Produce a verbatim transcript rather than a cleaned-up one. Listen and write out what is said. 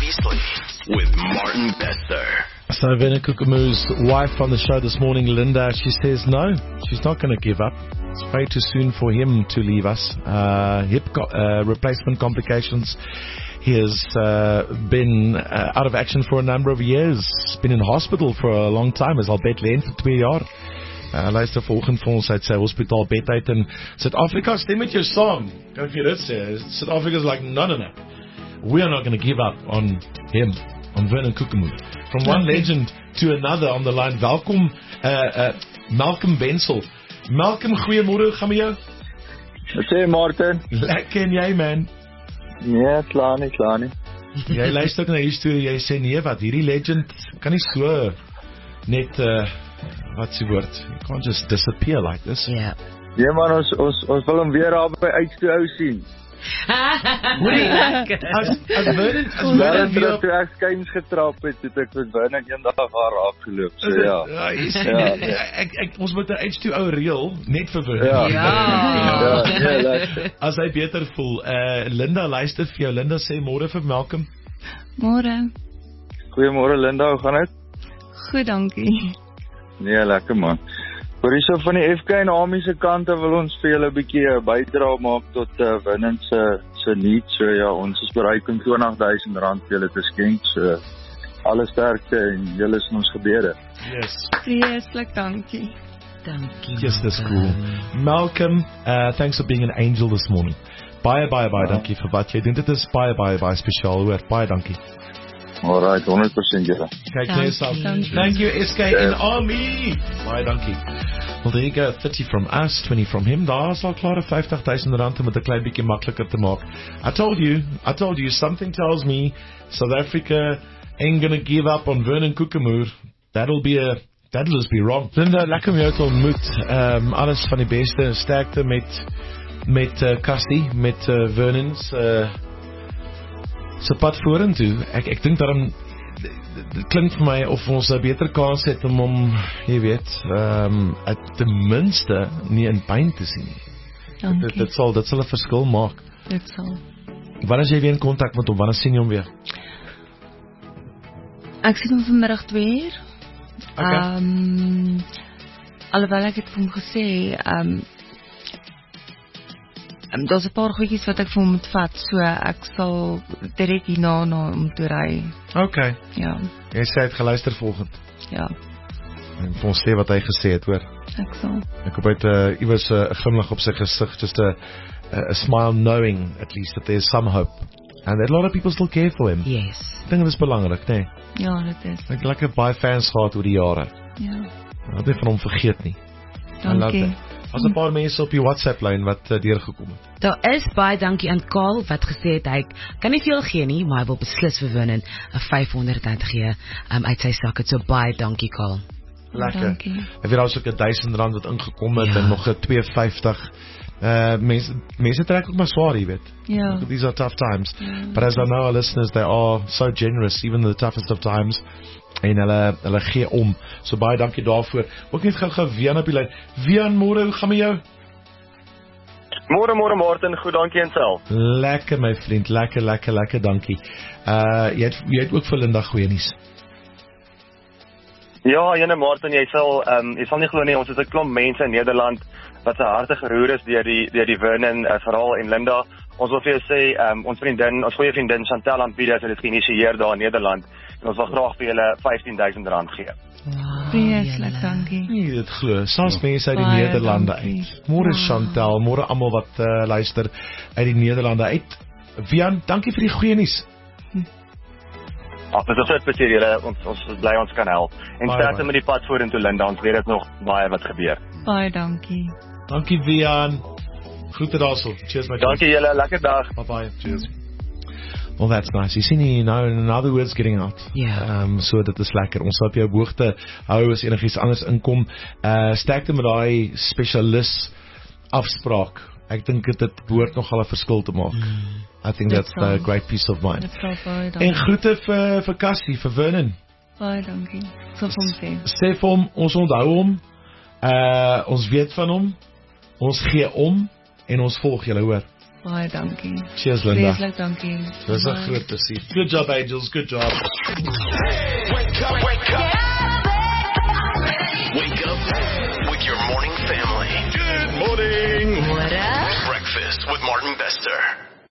Seriously, with Martin Bester. So Vernon Kukumoo's wife on the show this morning, Linda, she says no, she's not going to give up. It's way too soon for him to leave us. Uh, hip co- uh, replacement complications. He has uh, been uh, out of action for a number of years. He's been in hospital for a long time. Is al bed leen vir twee jaar. Uh, luister vanoggend vir ons uit sy hospitaal bed uit in Suid-Afrika. Stem met jou saam. Kan ek vir dit sê? Suid-Afrika is like, no, no, no. We are not going to give up on him, on Vernon Kukumoo. From one legend to another on the line. Welkom, uh, uh, Malcolm Bensel. Malcolm, goeiemôre, gaan met jou? Wat sê Martin? Lekker en jy, man? Nee, klaar nie, klaar nie. Jy luister ook na die storie, jy sê nee, wat, hierdie legend kan nie so net, uh, wat is die woord? You can't just disappear like this. Ja. Nee man, ons, ons, ons wil hom weer daar by uitstoe sien. Hoorie, as, as Vernon, as Vernon weer toe ek skuins getrap het, het ek met Vernon eendag haar afgeloop, so ja. Ja, jy sê, ja, nee, ek, ek, ons moet 'n H two O reel, net vir Vernon. Ja. Ja. ja, ja luister. As hy beter voel, uh, Linda luister vir jou, Linda sê môre vir Malcolm. Môre. Goeiemôre Linda, hoe gaan dit? Goed, dankie. Nee, lekker man. Maar hierso van die F K en Army se kante wil ons vir julle 'n bietjie 'n bydrae maak tot uh, Vernon se se need. So ja, ons is bereid om twintig duisend rand vir julle te skenk. So alle sterkte en julle is in ons gebede. Yes. Vreeslik dankie. Dankie. Yes, that's cool. Malcolm, uh, thanks for being an angel this morning. Baie, baie, baie dankie vir wat jy doen. Dit is baie, baie, baie spesiaal hoor. Baie dankie. Alright, honderd persent julle. Kyk na jouself. Dankie. Thank you, S K in Army. Baie dankie. Well, there you go. thirty from us, twenty from him. Daar is al klare vyftig duisend rand om dit 'n klein bietjie makliker te maak. I told you, I told you, something tells me South Africa ain't gonna give up on Vernon Kukumoo. That'll be a, that'll just be wrong. Linda, lekker om jou te ontmoet. Um, alles van die beste. Sterkte met, met uh, Cassie, met uh, Vernon's uh, se pad vorentoe. Ek, ek dink daarom, dit klink vir my of ons 'n beter kans het om hom, jy weet, um, ten minste nie in pyn te sien nie. Dankie. Dit, dit sal dit sal 'n verskil maak. Dit sal. Wanneer is jy weer in kontak met hom? Wanneer sien jy hom weer? Ek sien hom vanmiddag twee uur. Okay. Um, alhoewel ek het vir hom gesê, um, um, daar's 'n paar goedjies wat ek vir hom moet vat, so ek sal direk hierna na hom toe ry. Okay. Ja, Jy sê hy het geluister vanoggend. ja, En vir ons sê wat hy gesê het, hoor. ek sal. Ek hoop hy het uh, iewers 'n uh, glimlag op sy gesig, just a, a, a smile knowing at least that there's some hope. And that a lot of people still care for him. Yes. Ek dink dit is belangrik, nee. Ja, dit is. Ek het lekker baie fans gehad oor die jare. Ja, Ek het nie van hom vergeet nie. I love dankie. that. As 'n paar mense op die WhatsApp-lyn wat uh, deurgekom het. Daar is baie dankie aan Karl wat gesê het hy kan nie veel gee nie, maar hy wil beslis vir Vernon 'n vyfhonderd rand gee um, uit sy sak. So baie dankie Karl. Lekker. Dankie. Ek weet daar was ook 'n duisend rand wat ingekom het Ja. en nog 'n twee vyftig. Uh, mense, mense trek ook maar swaar, jy weet. Ja. These are tough times. Ja. But as I know our listeners, they are so generous, even in the toughest of times. En hulle, hulle gee om. So baie dankie daarvoor. Ook net gou-gou Wian op die lyn. Wian, môre, hoe gaan met jou? Môre, môre Martin, goed dankie en self. Lekker my vriend, lekker, lekker, lekker, dankie. Uh, jy, het, jy het ook vir Linda goeie nuus. Ja, jene Martin, jy sal, um, jy sal nie glo nie, ons is 'n klomp mense in Nederland wat se harte geroer is deur die deur die Vernon uh, verhaal en Linda. Ons wil vir jou sê, um, ons vriendin, ons goeie vriendin Chantel Ampidas het dit geïnisieer daar in Nederland en ons wil graag vir julle vyftien duisend rand gee. Wow, Vreeslik julle. dankie. Nee, dit glo. Soms mense uit die Baie Nederlande dankie. uit. Môre Chantel, môre almal wat uh, luister uit die Nederlande uit. Wian, dankie vir die goeie nuus. Ag, dit is 'n groot plesier julle, ons ons is bly ons kan help. En Baie, sterkte baie. met die pad vorentoe Linda, ons weet dit nog baie wat gebeur. Baie dankie. Dankie Wian. Groete daarso. Cheers my Dankie julle, lekker dag. Bye bye. Cheers. Well, that's nice. You see, you know, in other words, getting out. Ja. Um, so dit is lekker. Ons sal op jou hoogte hou as enigiets anders inkom. Uh, sterkte met daai spesialis afspraak. Ek dink dit dit behoort nogal 'n verskil te maak. Mm. I think Dit that's sal. a great peace of mind. Dit sal baie En dankie. groete vir vir Cassie, vir Vernon. Baie dankie. So vir hom sê. Sê vir hom, ons onthou hom. Uh, ons weet van hom. Ons gee om en ons volg julle, hoor. Baie dankie. Cheers, Linda. Vreeslik dankie. Dis 'n groot plesier. Good job, Angels. Good job. Wake up, wake up. Wake up with your morning family. Good morning. What up? Breakfast with Martin Bester.